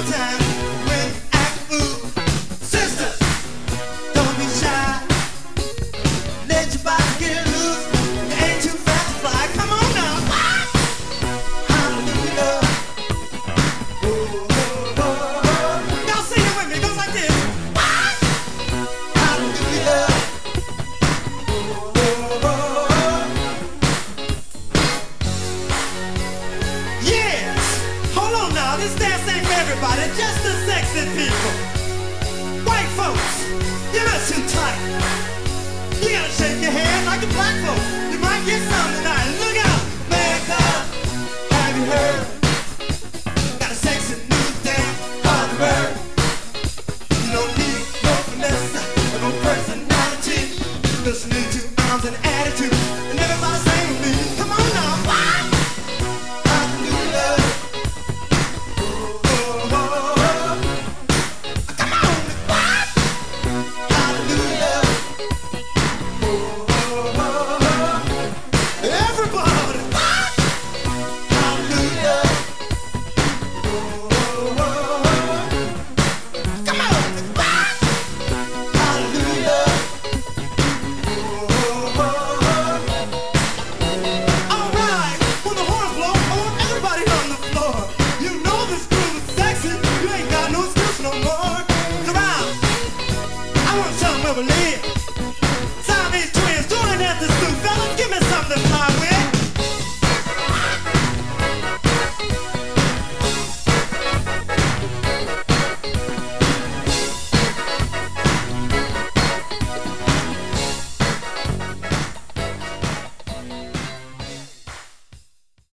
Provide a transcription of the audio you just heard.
This dance ain't for everybody, just the sexy people. White folks, you're not too tight. You gotta shake your hand like the black folks. You might get something.